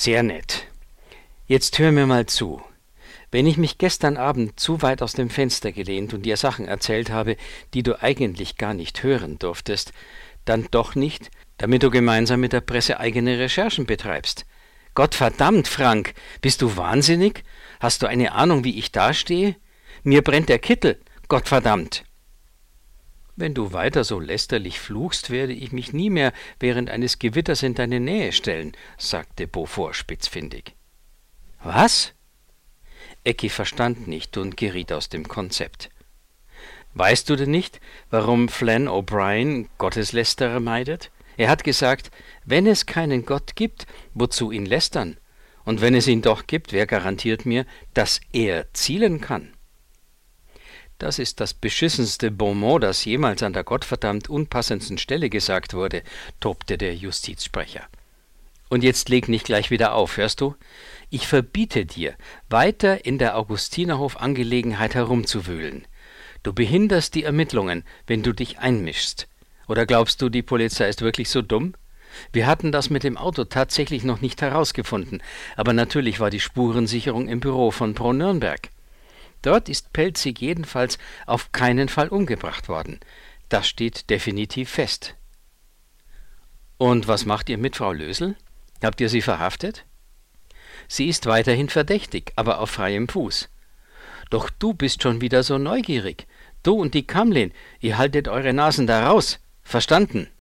Sehr nett. Jetzt hör mir mal zu. Wenn ich mich gestern Abend zu weit aus dem Fenster gelehnt und dir Sachen erzählt habe, die du eigentlich gar nicht hören durftest, dann doch nicht, damit du gemeinsam mit der Presse eigene Recherchen betreibst. Gottverdammt, Frank, bist du wahnsinnig? Hast du eine Ahnung, wie ich dastehe? Mir brennt der Kittel, Gottverdammt. Wenn du weiter so lästerlich fluchst, werde ich mich nie mehr während eines Gewitters in deine Nähe stellen, sagte Beaufort spitzfindig. Was? Ecki verstand nicht und geriet aus dem Konzept. Weißt du denn nicht, warum Flann O'Brien Gotteslästerer meidet? Er hat gesagt, wenn es keinen Gott gibt, wozu ihn lästern? Und wenn es ihn doch gibt, wer garantiert mir, dass er zielen kann? Das ist das beschissenste Bonmot, das jemals an der gottverdammt unpassendsten Stelle gesagt wurde, tobte der Justizsprecher. Und jetzt leg nicht gleich wieder auf, hörst du? Ich verbiete dir, weiter in der Augustinerhof-Angelegenheit herumzuwühlen. Du behinderst die Ermittlungen, wenn du dich einmischst. Oder glaubst du, die Polizei ist wirklich so dumm? Wir hatten das mit dem Auto tatsächlich noch nicht herausgefunden, aber natürlich war die Spurensicherung im Büro von Pro Nürnberg. Dort ist Pelzig jedenfalls auf keinen Fall umgebracht worden. Das steht definitiv fest. Und was macht ihr mit Frau Lösel? Habt ihr sie verhaftet? Sie ist weiterhin verdächtig, aber auf freiem Fuß. Doch du bist schon wieder so neugierig. Du und die Kamlin, ihr haltet eure Nasen da raus. Verstanden?